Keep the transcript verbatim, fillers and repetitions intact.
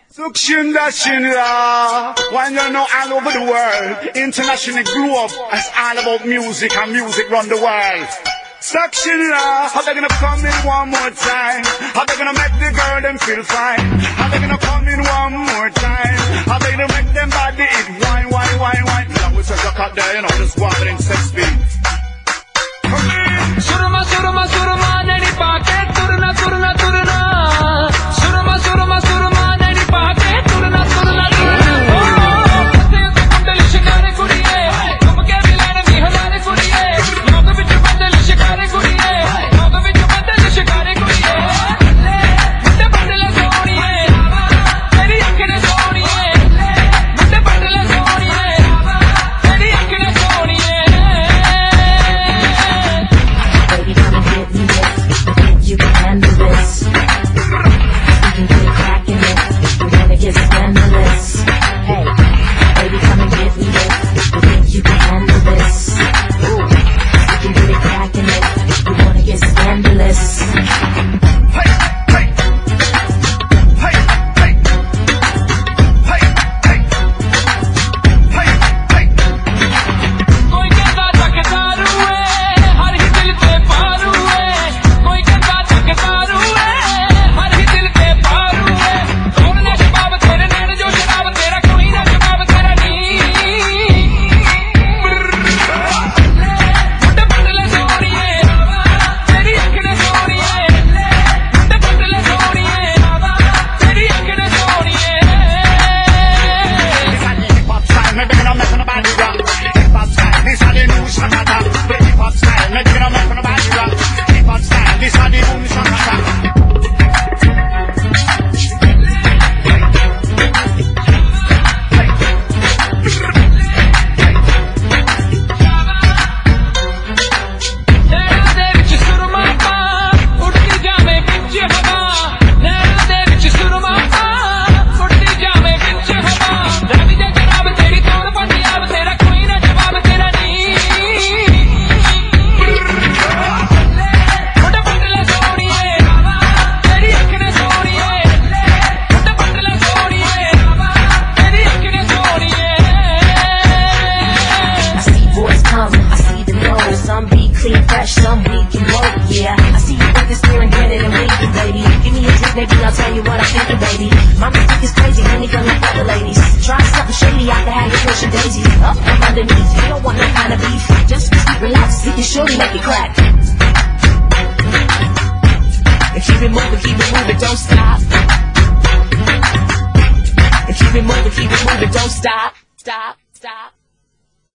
Suction dashing la, when you know all over the world, international globe, it's all about music and music run the world. Suction la, how they gonna come in one more time? How they gonna make the girl them feel fine? How they gonna come in one more time? How they gonna make them body eat wine, wine, wine, wine? Now we take a cut there, you know, just water in sex speed. Surma, surma, surma, nani paake, turna, turna, turna. Surma, surma, surma, nani paake, turna, turna, turna. Oh, katte utte kundal shikare kuriye, tumke milana ki hamare kuriye. Log vich bandal shikare kuriye, log vich bandal shikare kuriye. Mudde bandal soniye, teri aankhein soniye. Mudde bandal soniye, teri aankhein soniye. Baby, come and get me this. You can handle this. We can get it crackin' it. We're gonna get scandalous. Hey, baby, come and get me this. You think you can handle this? Ooh, we can get it crackin' it. We wanna get scandalous. Hey, hey, hey, hey, hey, hey, hey, hey. कोई कहता चकदारू है, हर ही दिल पे पारू है. कोई कहता चकदारू है, हर ही दिल पे पारू है. कौन ने शबाब तेरे नैन जो शराब तेरा, कोई ना शबाब तेरा नी. मुंडे बंडले सोनिए, तेरी अखियाँ सोनिए. मुंडे बंडले सोनिए, तेरी अखियाँ सोनिए. This is the hip hop style, maybe gonna make nobody rock. Hip hop style, this is the new shakata. The hip hop style, maybe gonna make nobody rock. Hip hop style, this is the new shakata. नैना दे विच सुरमा पा, उड़दी जावे विच हवा. नैना दे विच सुरमा पा, उड़दी जावे विच हवा. रवि दे जनाब तेरी तोड़ पंजाब तेरा, कोई ना जवाब तेरा नी. मुंडे बंडले सोनिए, तेरी अखियाँ सोनिए. मुंडे बंडले सोनिए, तेरी अखियाँ सोनिए. I see boys come, I see them go. Some be clean, fresh, some weak and woke. Yeah, I see you with this steering, get it and winking, baby. Give me a drink, baby, I'll tell you what I'm thinking, baby. My music is crazy, honey, come like other ladies. Try something shady, I can have you pushing daisies. Up from underneath, you don't want no kind of beef. Just keep relaxed, see your shorty make it clap. And keep it moving, keep it moving, don't stop. And keep it moving, keep it moving, don't stop, stop, stop.